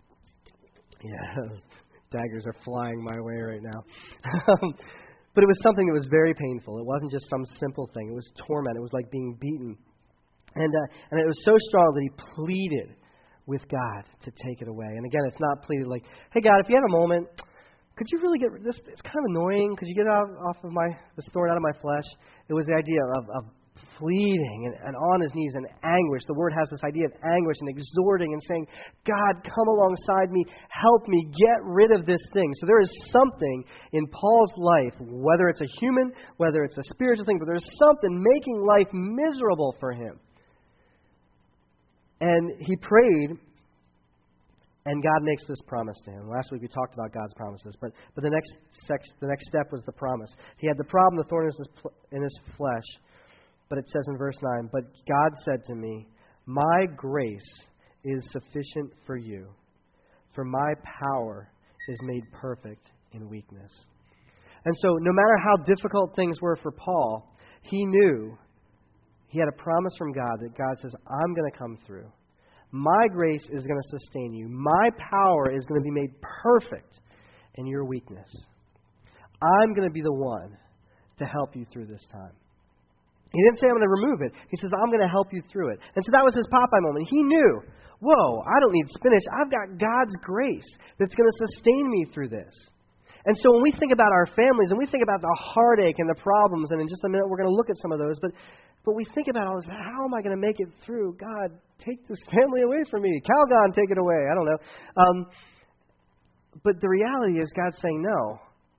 B: yeah, daggers are flying my way right now. But it was something that was very painful. It wasn't just some simple thing. It was torment. It was like being beaten. And uh, and it was so strong that he pleaded with God to take it away. And again, it's not pleaded like, hey, God, if you have a moment, could you really get this? It's kind of annoying. Could you get it out off of my this thorn out of my flesh? It was the idea of, of pleading and, and on his knees in anguish. The word has this idea of anguish and exhorting and saying, God, come alongside me, help me, get rid of this thing. So there is something in Paul's life, whether it's a human, whether it's a spiritual thing, but there's something making life miserable for him. And he prayed, and God makes this promise to him. Last week we talked about God's promises, but but the next sex, the next step was the promise. He had the problem, the thorn in his, in his flesh, but it says in verse nine, but God said to me, my grace is sufficient for you, for my power is made perfect in weakness. And so no matter how difficult things were for Paul, he knew he had a promise from God that God says, I'm going to come through. My grace is going to sustain you. My power is going to be made perfect in your weakness. I'm going to be the one to help you through this time. He didn't say I'm going to remove it. He says, I'm going to help you through it. And so that was his Popeye moment. He knew, whoa, I don't need spinach. I've got God's grace that's going to sustain me through this. And so when we think about our families and we think about the heartache and the problems, and in just a minute we're going to look at some of those, but but we think about all this, how am I going to make it through? God, take this family away from me. Calgon, take it away. I don't know. Um, but the reality is God's saying, no,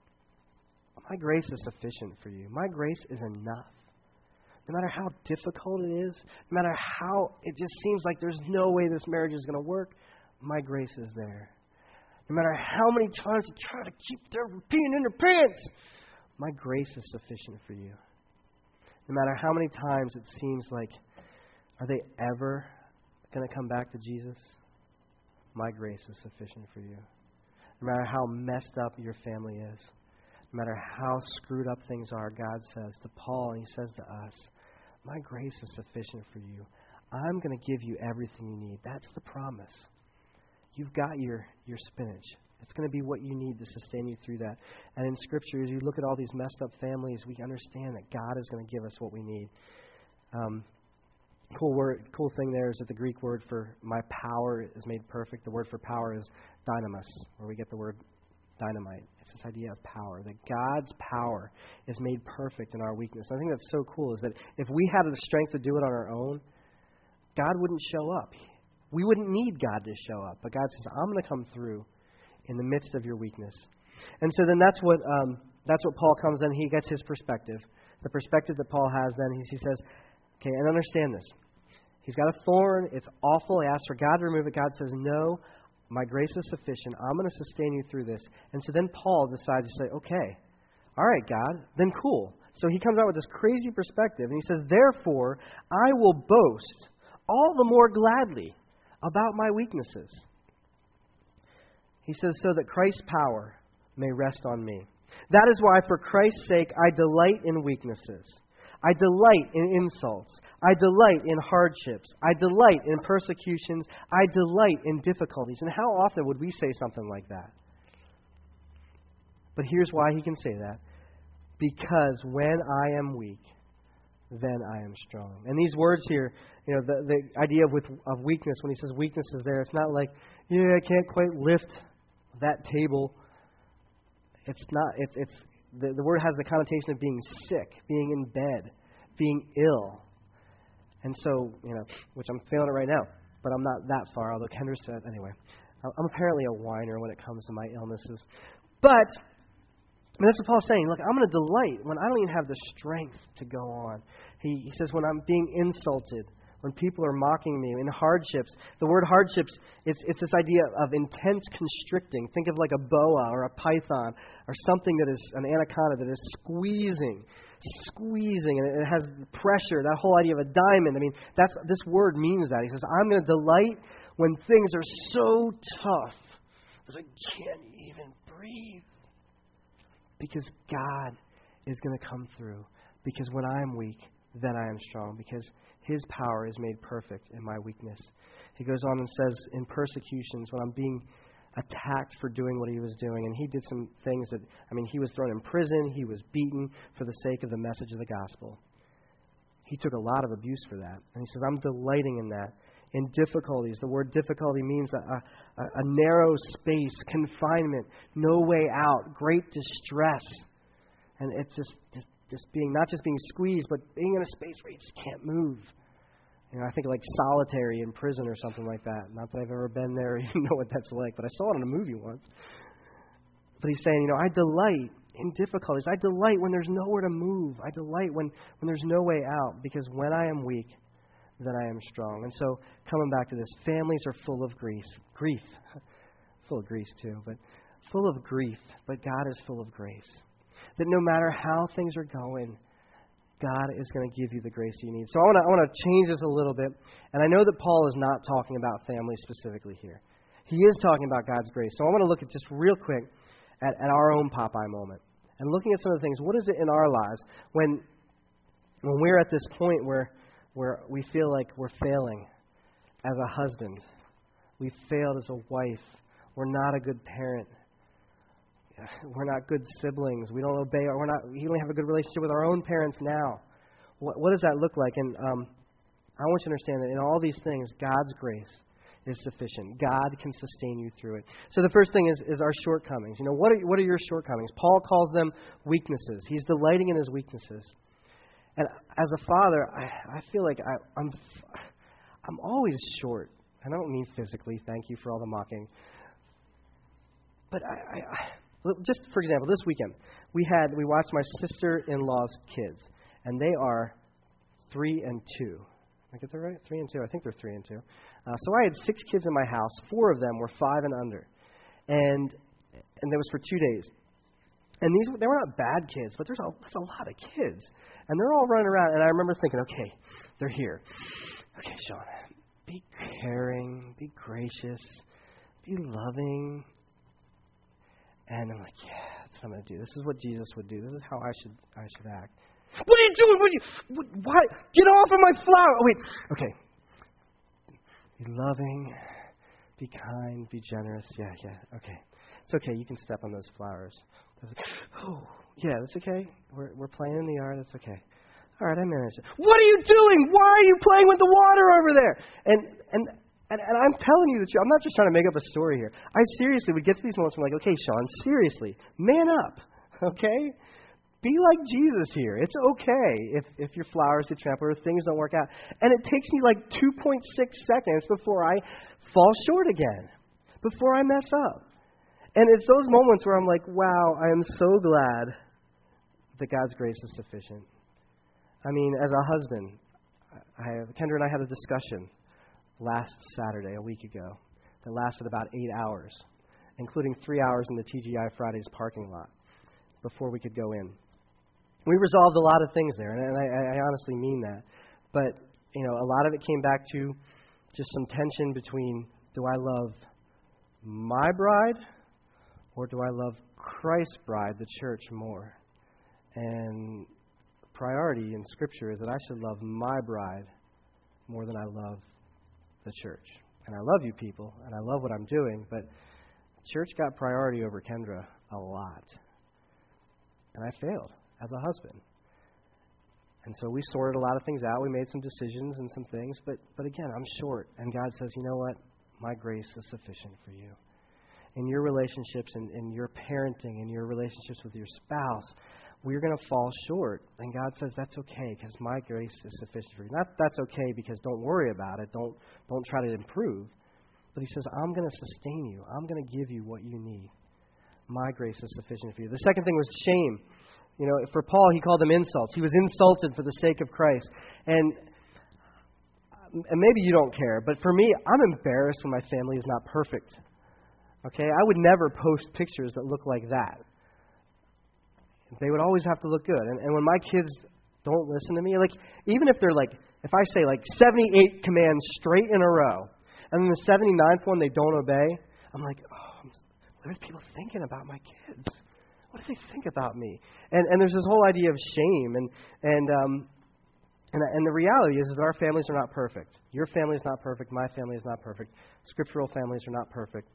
B: my grace is sufficient for you. My grace is enough. No matter how difficult it is, no matter how it just seems like there's no way this marriage is going to work, my grace is there. No matter how many times you try to keep their peeing in their pants, my grace is sufficient for you. No matter how many times it seems like, are they ever going to come back to Jesus? My grace is sufficient for you. No matter how messed up your family is, no matter how screwed up things are, God says to Paul, and he says to us, my grace is sufficient for you. I'm going to give you everything you need. That's the promise. You've got your, your spinach. It's going to be what you need to sustain you through that. And in Scripture, as you look at all these messed up families, we understand that God is going to give us what we need. Um, cool word, cool thing there is that the Greek word for my power is made perfect. The word for power is dynamis, where we get the word dynamite. It's this idea of power, that God's power is made perfect in our weakness. I think that's so cool, is that if we had the strength to do it on our own, God wouldn't show up. We wouldn't need God to show up. But God says, I'm going to come through in the midst of your weakness. And so then that's what um, that's what Paul comes in. He gets his perspective. The perspective that Paul has then, he, he says, okay, and understand this. He's got a thorn. It's awful. He asks for God to remove it. God says, no, my grace is sufficient. I'm going to sustain you through this. And so then Paul decides to say, okay, all right, God, then cool. So he comes out with this crazy perspective, and he says, therefore, I will boast all the more gladly about my weaknesses. He says, so that Christ's power may rest on me. That is why, for Christ's sake, I delight in weaknesses. I delight in insults. I delight in hardships. I delight in persecutions. I delight in difficulties. And how often would we say something like that? But here's why he can say that. Because when I am weak, then I am strong. And these words here, you know, the, the idea of, with, of weakness, when he says weakness is there, it's not like, yeah, I can't quite lift that table. It's not, it's, it's, the, the word has the connotation of being sick, being in bed, being ill. And so, you know, which I'm feeling it right now, but I'm not that far, although Kendra said, anyway, I'm apparently a whiner when it comes to my illnesses. But, I mean, that's what Paul's saying. Look, I'm going to delight when I don't even have the strength to go on. He, he says when I'm being insulted, when people are mocking me, in hardships. The word hardships, it's, it's this idea of intense constricting. Think of like a boa or a python or something that is an anaconda that is squeezing, squeezing, and it has pressure, that whole idea of a diamond. I mean, that's this word means that. He says, I'm going to delight when things are so tough that I can't even breathe. Because God is going to come through. Because when I am weak, then I am strong. Because His power is made perfect in my weakness. He goes on and says, in persecutions, when I'm being attacked for doing what he was doing, and he did some things that, I mean, he was thrown in prison, he was beaten for the sake of the message of the gospel. He took a lot of abuse for that. And he says, I'm delighting in that. In difficulties, the word difficulty means a, a, a narrow space, confinement, no way out, great distress. And it's just, just just being, not just being squeezed, but being in a space where you just can't move. You know, I think like solitary in prison or something like that. Not that I've ever been there or even know what that's like, but I saw it in a movie once. But he's saying, you know, I delight in difficulties. I delight when there's nowhere to move. I delight when, when there's no way out, because when I am weak, then I am strong. And so, coming back to this, families are full of grief. Grief. Full of grief, too, but full of grief. But God is full of grace. That no matter how things are going, God is going to give you the grace you need. So I want to I want to change this a little bit. And I know that Paul is not talking about family specifically here. He is talking about God's grace. So I want to look at just real quick at, at our own Popeye moment. And looking at some of the things, what is it in our lives when when we're at this point where where we feel like we're failing as a husband, we failed as a wife, we're not a good parent, we're not good siblings, we don't obey, or we're not, we don't have a good relationship with our own parents now. What, what does that look like? And um, I want you to understand that in all these things, God's grace is sufficient. God can sustain you through it. So the first thing is, is our shortcomings. You know, what are, what are your shortcomings? Paul calls them weaknesses. He's delighting in his weaknesses. And as a father, I, I feel like I, I'm I'm always short. I don't mean physically. Thank you for all the mocking. But I, I, I just for example, this weekend we had we watched my sister-in-law's kids, and they are three and two. Did I get that right? Three and two. I think they're three and two. Uh, so I had six kids in my house. Four of them were five and under, and and that was for two days. And these they were not bad kids, but there's a, there's a lot of kids. And they're all running around. And I remember thinking, okay, they're here. Okay, Sean, be caring, be gracious, be loving. And I'm like, yeah, that's what I'm going to do. This is what Jesus would do. This is how I should I should act. What are you doing? What are you, what, why? Get off of my flower. Oh, wait. Okay. Be loving, be kind, be generous. Yeah, yeah, okay. It's okay. You can step on those flowers. Like, oh, yeah, that's okay. We're we're playing in the yard. That's okay. All right, I managed it. What are you doing? Why are you playing with the water over there? And and and, and I'm telling you the truth. I'm not just trying to make up a story here. I seriously would get to these moments where I'm like, okay, Sean, seriously, man up, okay? Be like Jesus here. It's okay if, if your flowers get trampled or things don't work out. And it takes me like two point six seconds before I fall short again, before I mess up. And it's those moments where I'm like, wow, I am so glad that God's grace is sufficient. I mean, as a husband, I, Kendra and I had a discussion last Saturday, a week ago, that lasted about eight hours, including three hours in the T G I Fridays parking lot before we could go in. We resolved a lot of things there, and I, I honestly mean that. But, you know, a lot of it came back to just some tension between, do I love my bride or do I love Christ's bride, the church, more? And priority in Scripture is that I should love my bride more than I love the church. And I love you people, and I love what I'm doing, but church got priority over Kendra a lot. And I failed as a husband. And so we sorted a lot of things out. We made some decisions and some things, but but again, I'm short. And God says, you know what? My grace is sufficient for you. In your relationships and in your parenting and your relationships with your spouse, we're going to fall short. And God says, that's okay because my grace is sufficient for you. Not that's okay because don't worry about it. Don't, don't try to improve. But He says, I'm going to sustain you. I'm going to give you what you need. My grace is sufficient for you. The second thing was shame. You know, for Paul, he called them insults. He was insulted for the sake of Christ. And, and maybe you don't care, but for me, I'm embarrassed when my family is not perfect. Okay? I would never post pictures that look like that. They would always have to look good. And, and when my kids don't listen to me, like, even if they're like, if I say like seventy-eight commands straight in a row, and then the seventy-ninth one they don't obey, I'm like, oh, what are people thinking about my kids? What do they think about me? And and there's this whole idea of shame, and and um and and the reality is, is that our families are not perfect. Your family is not perfect. My family is not perfect. Scriptural families are not perfect.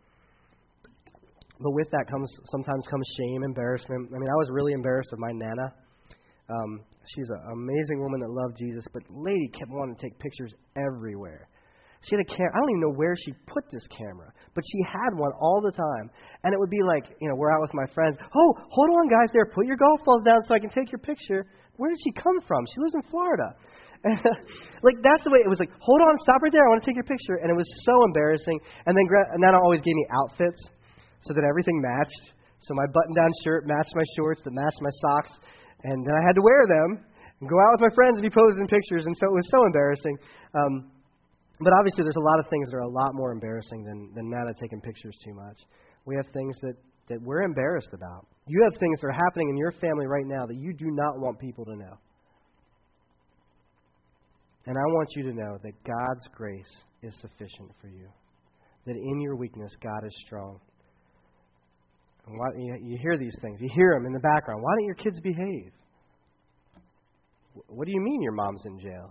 B: But with that comes sometimes comes shame, embarrassment. I mean, I was really embarrassed of my Nana. Um, she's an amazing woman that loved Jesus, but lady kept wanting to take pictures everywhere. She had a camera. I don't even know where she put this camera, but she had one all the time. And it would be like, you know, we're out with my friends. Oh, hold on, guys, there. Put your golf balls down so I can take your picture. Where did she come from? She lives in Florida. And, like, that's the way it was like, hold on, stop right there. I want to take your picture. And it was so embarrassing. And then and Nana always gave me outfits so that everything matched. So my button-down shirt matched my shorts that matched my socks. And then I had to wear them and go out with my friends and be posing pictures. And so it was so embarrassing. Um, But obviously there's a lot of things that are a lot more embarrassing than, than Nana taking pictures too much. We have things that, that we're embarrassed about. You have things that are happening in your family right now that you do not want people to know. And I want you to know that God's grace is sufficient for you. That in your weakness, God is strong. And why, you, you hear these things. You hear them in the background. Why don't your kids behave? What do you mean your mom's in jail?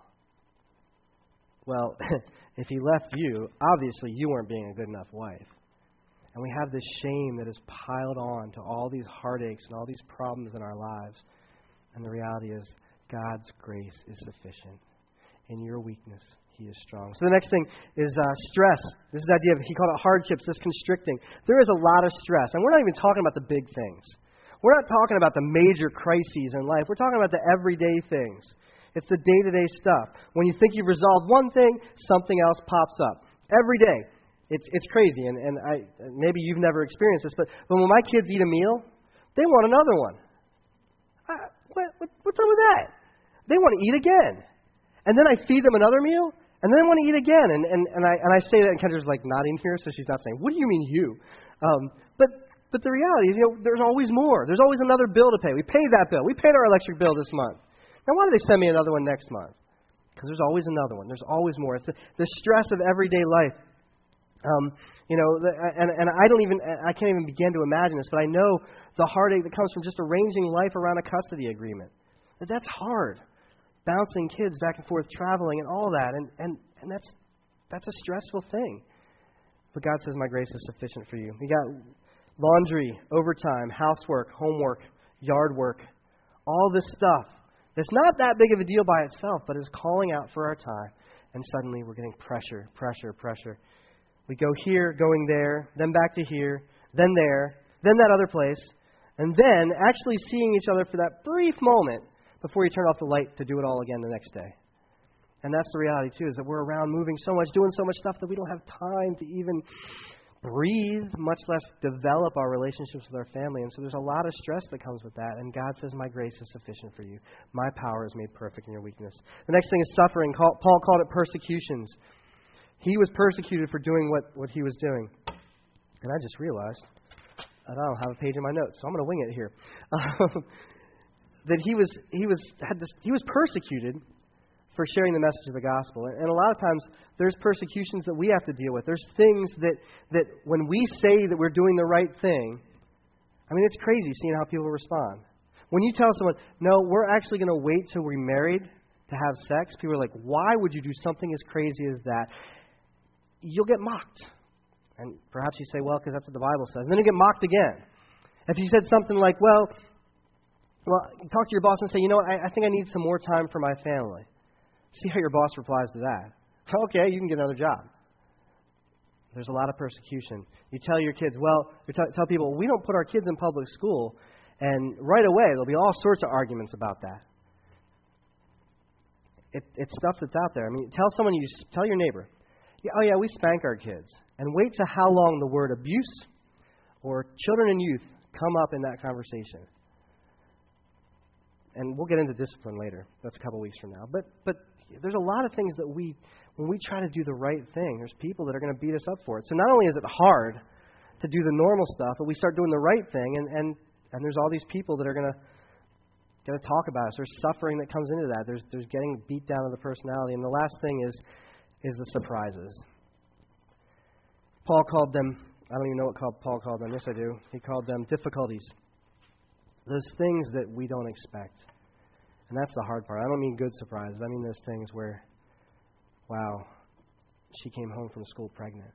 B: Well, if he left you, obviously you weren't being a good enough wife. And we have this shame that is piled on to all these heartaches and all these problems in our lives. And the reality is, God's grace is sufficient. In your weakness, He is strong. So the next thing is uh, stress. This is the idea of, he called it hardships, this constricting. There is a lot of stress. And we're not even talking about the big things. We're not talking about the major crises in life. We're talking about the everyday things. It's the day-to-day stuff. When you think you've resolved one thing, something else pops up. Every day. It's it's crazy. And, and I maybe you've never experienced this, but, but when my kids eat a meal, they want another one. I, what, what, what's up with that? They want to eat again. And then I feed them another meal, and then they want to eat again. And, and, and, I, and I say that, and Kendra's like nodding here, so she's not saying, what do you mean you? Um, but but the reality is, you know, there's always more. There's always another bill to pay. We paid that bill. We paid our electric bill this month. Now, why do they send me another one next month? Because there's always another one. There's always more. It's the, the stress of everyday life. Um, you know, the, and, and I don't even, I can't even begin to imagine this, but I know the heartache that comes from just arranging life around a custody agreement. That that's hard. Bouncing kids back and forth, traveling, and all that. And, and, and that's that's a stressful thing. But God says, my grace is sufficient for you. You got laundry, overtime, housework, homework, yard work, all this stuff. It's not that big of a deal by itself, but it's calling out for our time. And suddenly we're getting pressure, pressure, pressure. We go here, going there, then back to here, then there, then that other place, and then actually seeing each other for that brief moment before you turn off the light to do it all again the next day. And that's the reality, too, is that we're around moving so much, doing so much stuff that we don't have time to even breathe, much less develop our relationships with our family. And so there's a lot of stress that comes with that. And God says, my grace is sufficient for you. My power is made perfect in your weakness. The next thing is suffering. Paul called it persecutions. He was persecuted for doing what, what he was doing. And I just realized I don't have a page in my notes, so I'm going to wing it here. Um, that he was he was had this, he was persecuted for sharing the message of the gospel. And a lot of times there's persecutions that we have to deal with. There's things that, that when we say that we're doing the right thing, I mean, it's crazy seeing how people respond. When you tell someone, no, we're actually going to wait till we're married to have sex, people are like, why would you do something as crazy as that? You'll get mocked. And perhaps you say, well, because that's what the Bible says. And then you get mocked again. If you said something like, well, well, talk to your boss and say, you know what, I, I think I need some more time for my family. See how your boss replies to that. Okay, you can get another job. There's a lot of persecution. You tell your kids, well, you t- tell people, we don't put our kids in public school, and right away there'll be all sorts of arguments about that. It, it's stuff that's out there. I mean, tell someone, you tell your neighbor, yeah, oh yeah, we spank our kids. And wait till how long the word abuse or children and youth come up in that conversation. And we'll get into discipline later. That's a couple weeks from now. But but there's a lot of things that we, when we try to do the right thing, there's people that are going to beat us up for it. So not only is it hard to do the normal stuff, but we start doing the right thing, and, and, and there's all these people that are going to going to talk about us. There's suffering that comes into that. There's there's getting beat down of the personality. And the last thing is is the surprises. Paul called them, I don't even know what Paul called them. Yes, I do. He called them difficulties. Those things that we don't expect. And that's the hard part. I don't mean good surprises. I mean those things where, wow, she came home from school pregnant.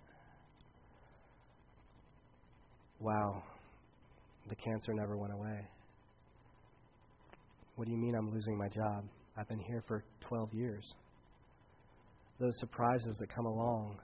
B: Wow, the cancer never went away. What do you mean I'm losing my job? I've been here for twelve years. Those surprises that come along.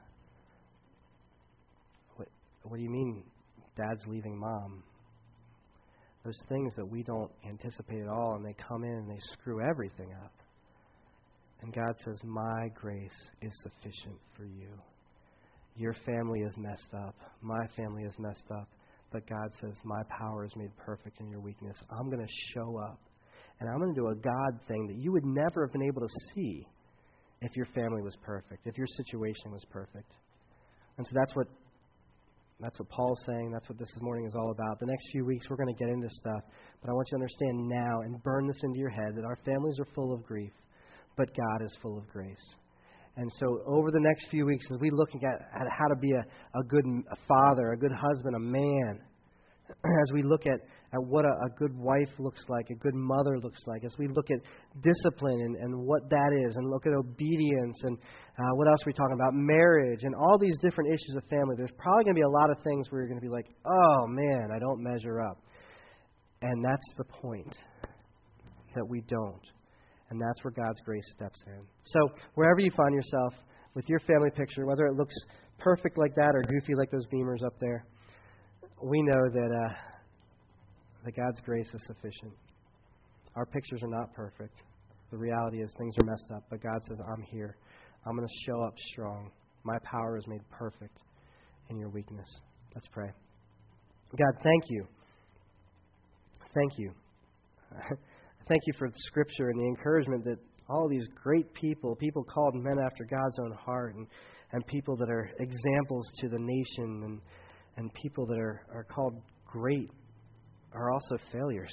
B: What, what do you mean Dad's leaving Mom? Those things that we don't anticipate at all, and they come in and they screw everything up. And God says, my grace is sufficient for you. Your family is messed up. My family is messed up. But God says, my power is made perfect in your weakness. I'm going to show up. And I'm going to do a God thing that you would never have been able to see if your family was perfect, if your situation was perfect. And so that's what That's what Paul's saying. That's what this morning is all about. The next few weeks, we're going to get into stuff. But I want you to understand now and burn this into your head that our families are full of grief, but God is full of grace. And so over the next few weeks, as we look at, at how to be a, a good a father, a good husband, a man, as we look at, at what a, a good wife looks like, a good mother looks like, as we look at discipline and, and what that is, and look at obedience, and uh, what else are we talking about, marriage, and all these different issues of family, there's probably going to be a lot of things where you're going to be like, oh man, I don't measure up. And that's the point, that we don't. And that's where God's grace steps in. So wherever you find yourself with your family picture, whether it looks perfect like that or goofy like those beamers up there, we know that, uh, that God's grace is sufficient. Our pictures are not perfect. The reality is things are messed up, but God says, I'm here. I'm going to show up strong. My power is made perfect in your weakness. Let's pray. God, thank you. Thank you. Thank you for the Scripture and the encouragement that all these great people, people called men after God's own heart, and, and people that are examples to the nation, and And people that are, are called great are also failures.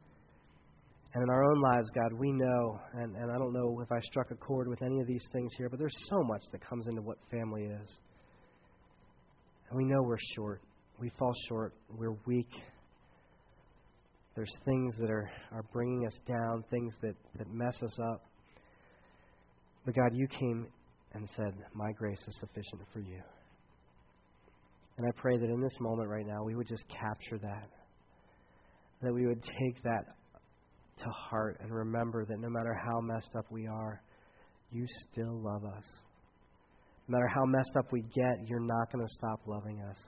B: And in our own lives, God, we know, and, and I don't know if I struck a chord with any of these things here, but there's so much that comes into what family is. And we know we're short. We fall short. We're weak. There's things that are, are bringing us down, things that, that mess us up. But God, you came and said, my grace is sufficient for you. And I pray that in this moment right now, we would just capture that. That we would take that to heart and remember that no matter how messed up we are, you still love us. No matter how messed up we get, you're not going to stop loving us.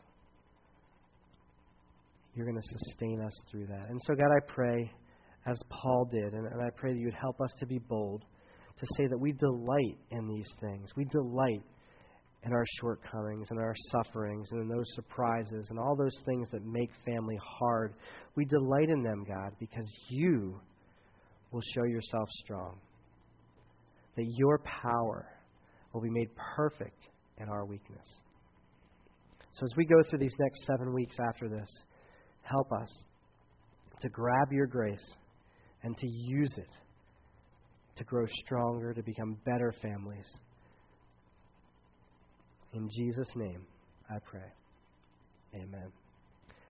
B: You're going to sustain us through that. And so, God, I pray, as Paul did, and, and I pray that you would help us to be bold, to say that we delight in these things. We delight in our shortcomings and our sufferings and in those surprises and all those things that make family hard. We delight in them, God, because you will show yourself strong. That your power will be made perfect in our weakness. So as we go through these next seven weeks after this, help us to grab your grace and to use it to grow stronger, to become better families. In Jesus' name, I pray. Amen.